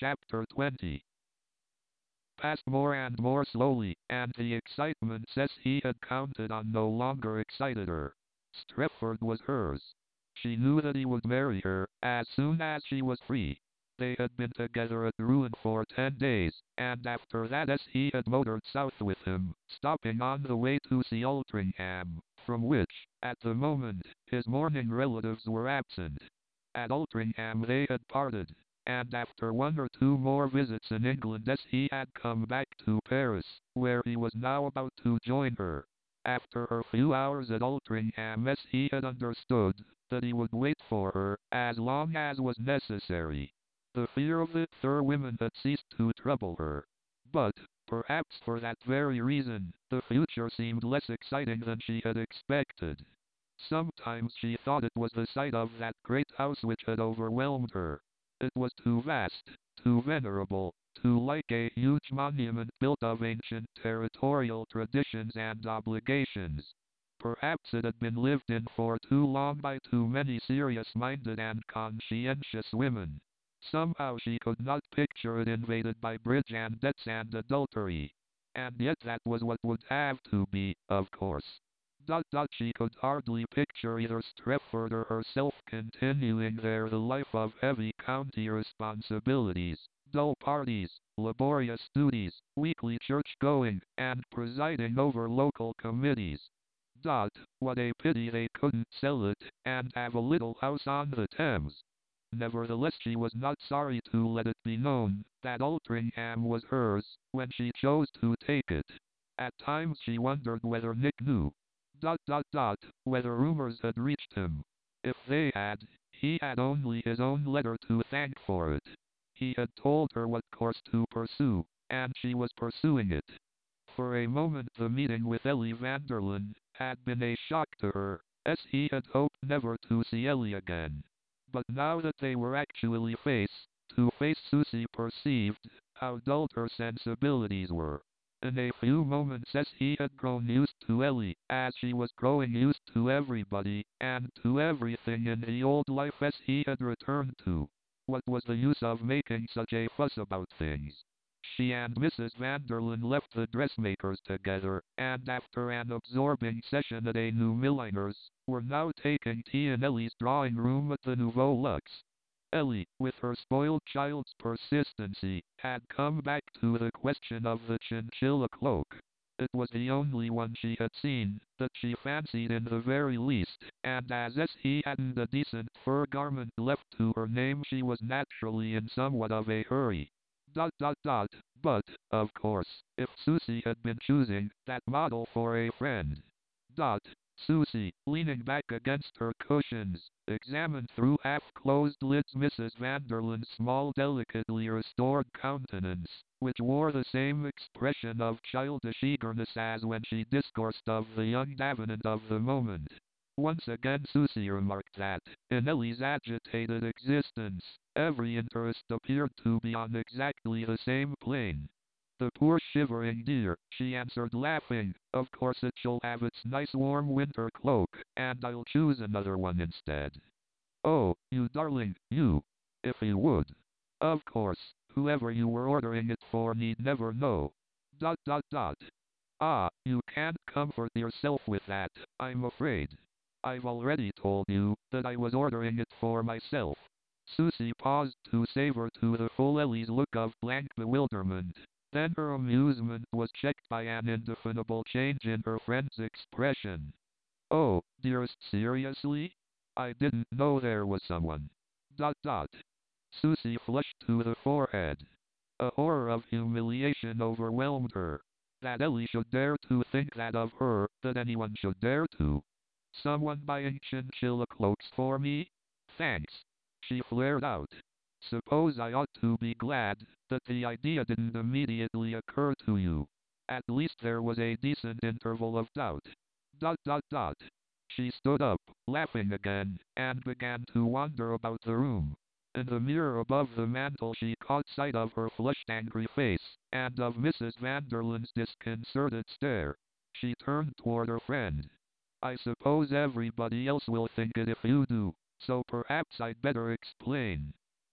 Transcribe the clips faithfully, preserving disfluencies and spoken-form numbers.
Chapter twenty passed more and more slowly, and the excitement Cess he had counted on no longer excited her. Strefford was hers. She knew that he would marry her as soon as she was free. They had been together at Rouen for ten days, and after that as he had motored south with him, stopping on the way to see Altrincham, from which, at the moment, his mourning relatives were absent. At Altrincham they had parted, and after one or two more visits in England as he had come back to Paris, where he was now about to join her. After her few hours at Altrincham as he had understood that he would wait for her as long as was necessary. The fear of the Thur women had ceased to trouble her. But, perhaps for that very reason, the future seemed less exciting than she had expected. Sometimes she thought it was the sight of that great house which had overwhelmed her. It was too vast, too venerable, too like a huge monument built of ancient territorial traditions and obligations. Perhaps it had been lived in for too long by too many serious-minded and conscientious women. Somehow she could not picture it invaded by bridge and debts and adultery. And yet that was what would have to be, of course. Dot dot she could hardly picture either Strefford or herself continuing there the life of heavy county responsibilities, dull parties, laborious duties, weekly church-going, and presiding over local committees. Dot, what a pity they couldn't sell it, and have a little house on the Thames. Nevertheless she was not sorry to let it be known that Altrincham was hers, when she chose to take it. At times she wondered whether Nick knew. Dot dot dot, whether rumors had reached him. If they had, he had only his own letter to thank for it. He had told her what course to pursue, and she was pursuing it. For a moment the meeting with Ellie Vanderlyn had been a shock to her, as he had hoped never to see Ellie again. But now that they were actually face to face, Susie perceived how dulled her sensibilities were. In a few moments as he had grown used to Ellie, as she was growing used to everybody, and to everything in the old life as he had returned to. What was the use of making such a fuss about things? She and Missus Vanderlyn left the dressmakers together, and after an absorbing session at a new milliner's, were now taking tea in Ellie's drawing room at the Nouveau Luxe. Ellie, with her spoiled child's persistency, had come back to the question of the chinchilla cloak. It was the only one she had seen that she fancied in the very least, and as S he hadn't a decent fur garment left to her name she was naturally in somewhat of a hurry. Dot dot dot, but, of course, if Susie had been choosing that model for a friend. Dot. Susie, leaning back against her cushions, examined through half-closed lids Missus Vanderlyn's small delicately restored countenance, which wore the same expression of childish eagerness as when she discoursed of the young Davenant of the moment. Once again Susie remarked that, in Ellie's agitated existence, every interest appeared to be on exactly the same plane. The poor shivering dear, she answered laughing, of course it shall have its nice warm winter cloak, and I'll choose another one instead. Oh, you darling, you. If you would. Of course, whoever you were ordering it for need never know. Dot dot dot. Ah, you can't comfort yourself with that, I'm afraid. I've already told you that I was ordering it for myself. Susie paused to savor to the full Ellie's look of blank bewilderment. Then her amusement was checked by an indefinable change in her friend's expression. Oh, dearest, seriously? I didn't know there was someone. Dot dot. Susie flushed to the forehead. A horror of humiliation overwhelmed her. That Ellie should dare to think that of her, that anyone should dare to. Someone buying chinchilla cloaks for me? Thanks. She flared out. Suppose I ought to be glad that the idea didn't immediately occur to you. At least there was a decent interval of doubt. Dot dot dot. She stood up, laughing again, and began to wander about the room. In the mirror above the mantel she caught sight of her flushed angry face, and of Missus Vanderlyn's disconcerted stare. She turned toward her friend. I suppose everybody else will think it if you do, so perhaps I'd better explain.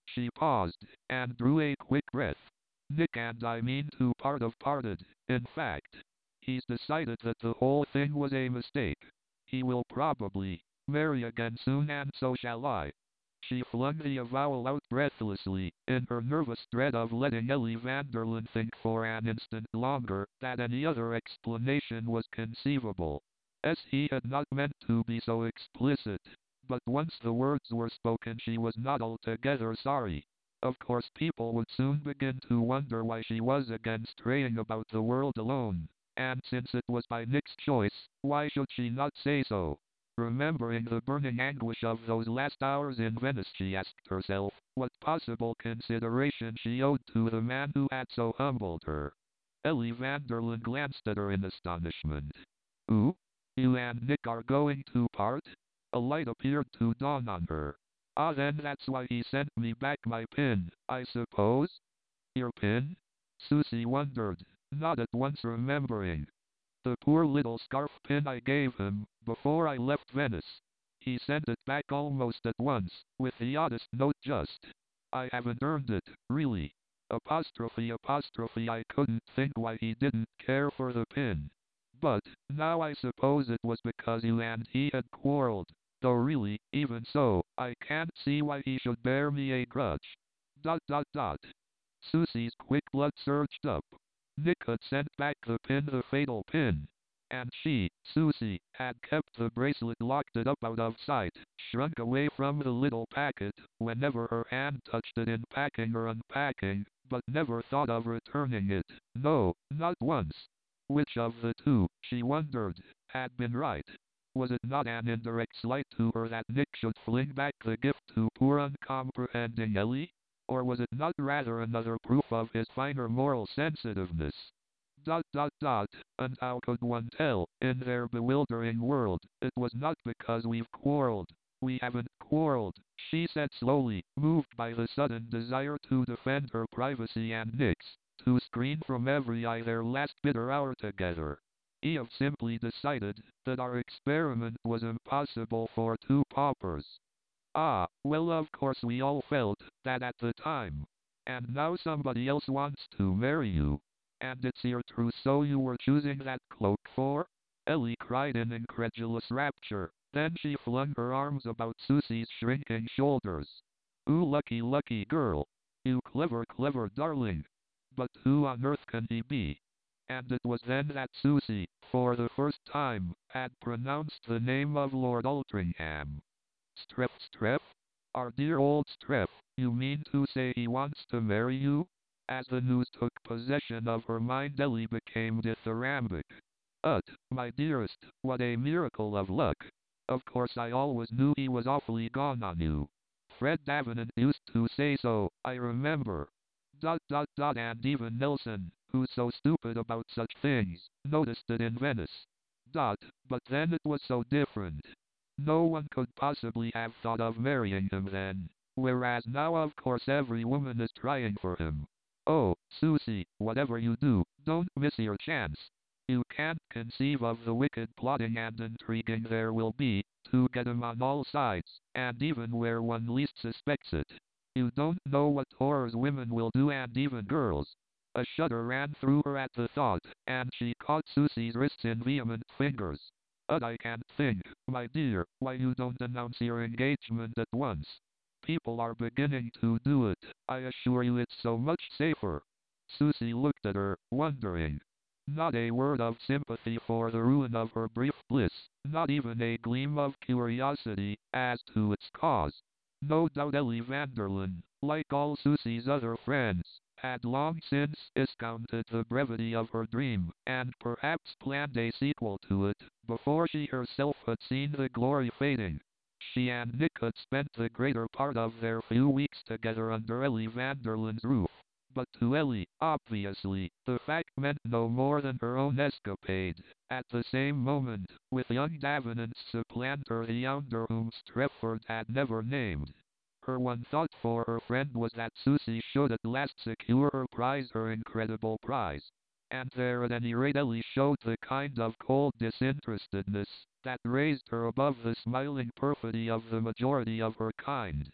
She paused, and drew a quick breath. Nick and I mean to part of parted. In fact, he's decided that the whole thing was a mistake. He will probably marry again soon, and so shall I. She flung the avowal out breathlessly, in her nervous dread of letting Ellie Vanderlyn think for an instant longer that any other explanation was conceivable. As he had not meant to be so explicit, but once the words were spoken she was not altogether sorry. Of course people would soon begin to wonder why she was again straying about the world alone, and since it was by Nick's choice, why should she not say so? Remembering the burning anguish of those last hours in Venice, she asked herself what possible consideration she owed to the man who had so humbled her. Ellie Vanderlyn glanced at her in astonishment. "Ooh? You and Nick are going to part?" A light appeared to dawn on her. "Ah, then that's why he sent me back my pin, I suppose?" "Your pin?" Susie wondered, not at once remembering. "The poor little scarf pin I gave him, before I left Venice. He sent it back almost at once, with the oddest note just. I haven't earned it, really. Apostrophe apostrophe I couldn't think why he didn't care for the pin. But, now I suppose it was because you and he had quarreled. Though really, even so, I can't see why he should bear me a grudge. Dot dot dot." Susie's quick blood surged up. Nick had sent back the pin, the fatal pin. And she, Susie, had kept the bracelet, locked it up out of sight, shrunk away from the little packet, whenever her hand touched it in packing or unpacking, but never thought of returning it. No, not once. Which of the two, she wondered, had been right? Was it not an indirect slight to her that Nick should fling back the gift to poor uncomprehending Ellie? Or was it not rather another proof of his finer moral sensitiveness? Dot dot dot, and how could one tell, in their bewildering world? "It was not because we've quarreled. We haven't quarreled," she said slowly, moved by the sudden desire to defend her privacy and Nick's, to screen from every eye their last bitter hour together. "We have simply decided that our experiment was impossible for two paupers." "Ah, well, of course we all felt that at the time. And now somebody else wants to marry you. And it's your trousseau you were choosing that cloak for?" Ellie cried in incredulous rapture. Then she flung her arms about Susie's shrinking shoulders. "Ooh, lucky, lucky girl. You clever, clever darling. But who on earth can he be?" And it was then that Susie, for the first time, had pronounced the name of Lord Altringham. "Streff, Streff? Our dear old Streff, you mean to say he wants to marry you?" As the news took possession of her mind, Ellie became dithyrambic. "Ut, my dearest, what a miracle of luck. Of course I always knew he was awfully gone on you. Fred Davenant used to say so, I remember. Dot dot dot, and even Nelson, who's so stupid about such things, noticed it in Venice. Dot, but then it was so different. No one could possibly have thought of marrying him then. Whereas now of course every woman is trying for him. Oh, Susie, whatever you do, don't miss your chance. You can't conceive of the wicked plotting and intriguing there will be, to get him on all sides, and even where one least suspects it. You don't know what horrors women will do, and even girls." A shudder ran through her at the thought, and she caught Susie's wrists in vehement fingers. "But I can't think, my dear, why you don't announce your engagement at once. People are beginning to do it. I assure you it's so much safer." Susie looked at her, wondering. Not a word of sympathy for the ruin of her brief bliss, not even a gleam of curiosity as to its cause. No doubt Ellie Vanderlyn, like all Susie's other friends, had long since discounted the brevity of her dream, and perhaps planned a sequel to it, before she herself had seen the glory fading. She and Nick had spent the greater part of their few weeks together under Ellie Vanderlyn's roof. But to Ellie, obviously, the fact meant no more than her own escapade. At the same moment, with young Davenant's supplanter, the yonder whom Strefford had never named. Her one thought for her friend was that Susie should at last secure her prize, her incredible prize. And there at any rate Ellie showed the kind of cold disinterestedness that raised her above the smiling perfidy of the majority of her kind.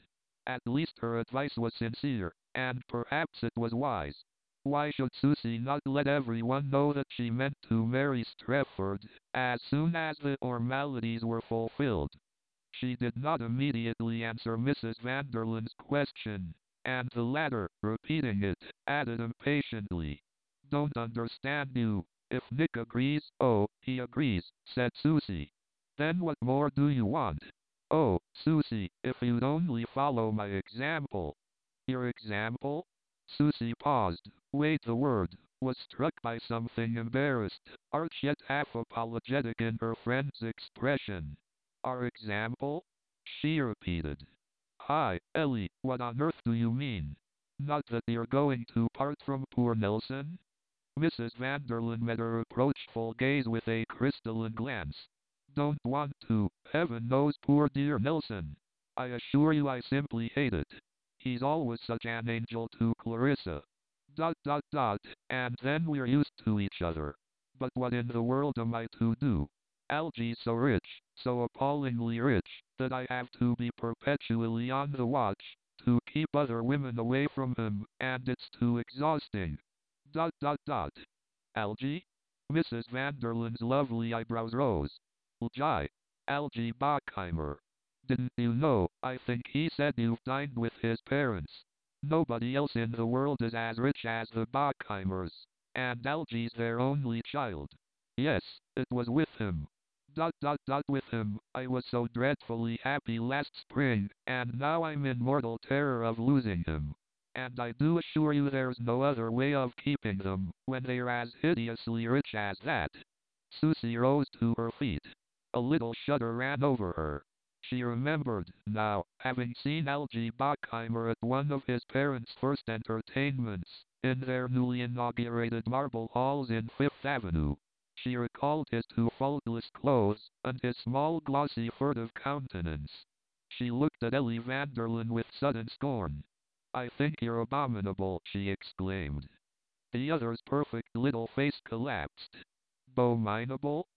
At least her advice was sincere, and perhaps it was wise. Why should Susie not let everyone know that she meant to marry Strepherd, as soon as the formalities were fulfilled? She did not immediately answer Missus Vanderlyn's question, and the latter, repeating it, added impatiently, "Don't understand you. If Nick agrees—" "Oh, he agrees," said Susie. "Then what more do you want? Oh, Susie, if you'd only follow my example." "Your example?" Susie paused. Wait, the word, was struck by something embarrassed, arch yet half apologetic in her friend's expression. "Our example?" she repeated. "Hi, Ellie, what on earth do you mean? Not that you're going to part from poor Nelson?" Missus Vanderlyn met her reproachful gaze with a crystalline glance. "Don't want to, heaven knows, poor dear Nelson. I assure you I simply hate it. He's always such an angel to Clarissa. Dot dot dot, and then we're used to each other. But what in the world am I to do? Algie's so rich, so appallingly rich, that I have to be perpetually on the watch to keep other women away from him, and it's too exhausting. Dot dot dot. Algie?" Missus Vanderlyn's lovely eyebrows rose. "Algie. Algie Bockheimer. Didn't you know? I think he said you've dined with his parents. Nobody else in the world is as rich as the Bockheimers, and Algie's their only child." "Yes, it was with him. Dot dot dot with him. I was so dreadfully happy last spring, and now I'm in mortal terror of losing him. And I do assure you there's no other way of keeping them, when they're as hideously rich as that." Susie rose to her feet. A little shudder ran over her. She remembered, now, having seen Algie Bockheimer at one of his parents' first entertainments, in their newly inaugurated marble halls in Fifth Avenue. She recalled his too faultless clothes, and his small glossy furtive countenance. She looked at Ellie Vanderlyn with sudden scorn. "I think you're abominable," she exclaimed. The other's perfect little face collapsed. "Abominable?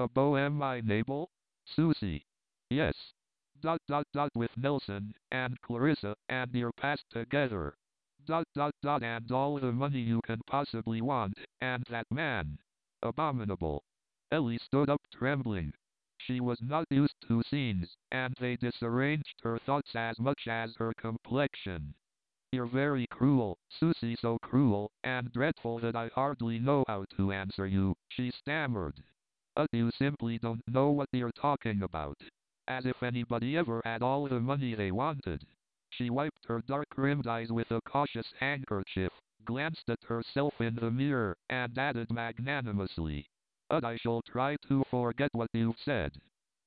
Abominable? Susie." "Yes. Dot dot dot with Nelson, and Clarissa, and your past together. Dot dot dot and all the money you can possibly want, and that man. Abominable." Ellie stood up trembling. She was not used to scenes, and they disarranged her thoughts as much as her complexion. "You're very cruel, Susie, so cruel and dreadful that I hardly know how to answer you," she stammered. "Uh, you simply don't know what you're talking about. As if anybody ever had all the money they wanted." She wiped her dark-rimmed eyes with a cautious handkerchief, glanced at herself in the mirror, and added magnanimously, "Uh, I shall try to forget what you've said."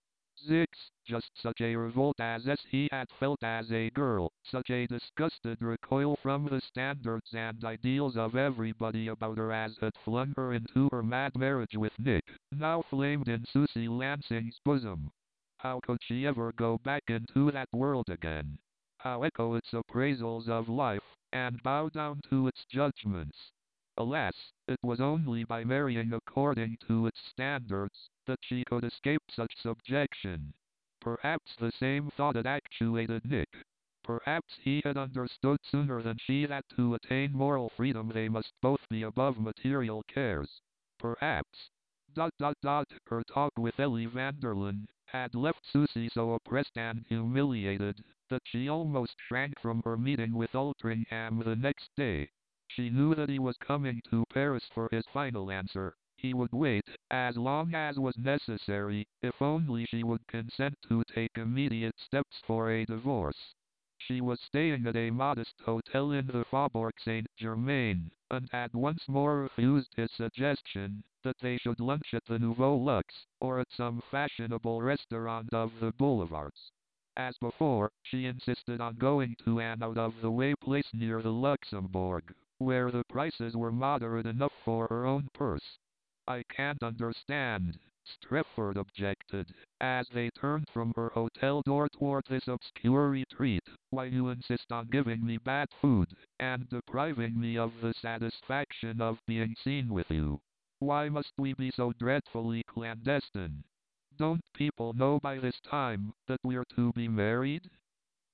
Six. Just such a revolt as S he had felt as a girl, such a disgusted recoil from the standards and ideals of everybody about her as had flung her into her mad marriage with Nick, now flamed in Susie Lansing's bosom. How could she ever go back into that world again? How echo its appraisals of life, and bow down to its judgments? Alas, it was only by marrying according to its standards that she could escape such subjection. Perhaps the same thought had actuated Nick. Perhaps he had understood sooner than she that to attain moral freedom they must both be above material cares. Perhaps. Dot dot dot. Her talk with Ellie Vanderlyn had left Susie so oppressed and humiliated that she almost shrank from her meeting with Altringham the next day. She knew that he was coming to Paris for his final answer. He would wait, as long as was necessary, if only she would consent to take immediate steps for a divorce. She was staying at a modest hotel in the Faubourg Saint-Germain, and had once more refused his suggestion that they should lunch at the Nouveau Luxe, or at some fashionable restaurant of the boulevards. As before, she insisted on going to an out-of-the-way place near the Luxembourg, where the prices were moderate enough for her own purse. "I can't understand," Strepherd objected, as they turned from her hotel door toward this obscure retreat, "why you insist on giving me bad food, and depriving me of the satisfaction of being seen with you. Why must we be so dreadfully clandestine? Don't people know by this time that we're to be married?"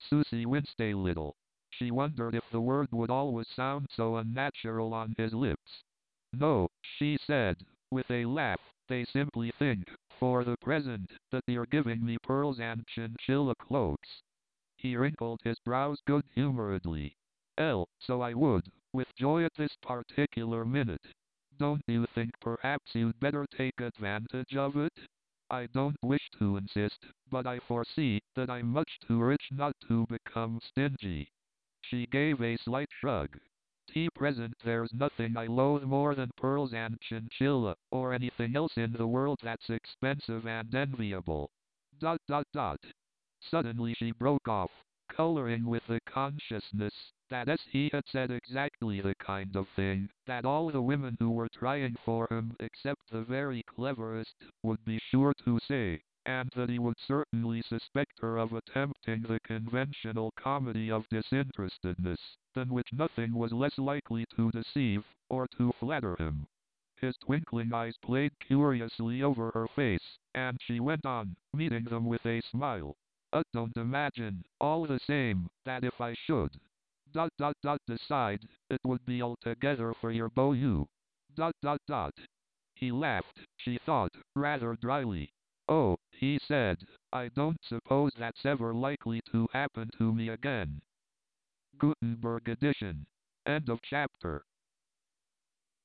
Susie winced a little. She wondered if the word would always sound so unnatural on his lips. No, she said, with a laugh, they simply think, for the present, that you're giving me pearls and chinchilla cloaks. He wrinkled his brows good-humoredly. L, so I would, with joy at this particular minute. Don't you think perhaps you'd better take advantage of it? I don't wish to insist, but I foresee that I'm much too rich not to become stingy. She gave a slight shrug. Tea present, there's nothing I loathe more than pearls and chinchilla, or anything else in the world that's expensive and enviable. Dot dot dot. Suddenly she broke off, coloring with the consciousness that as he had said exactly the kind of thing that all the women who were trying for him, except the very cleverest, would be sure to say, and that he would certainly suspect her of attempting the conventional comedy of disinterestedness, than which nothing was less likely to deceive, or to flatter him. His twinkling eyes played curiously over her face, and she went on, meeting them with a smile. Uh, don't imagine, all the same, that if I should dot dot dot decide, it would be altogether for your beau you. Dot dot dot. He laughed, she thought, rather dryly. Oh, he said, I don't suppose that's ever likely to happen to me again. Gutenberg edition. End of chapter.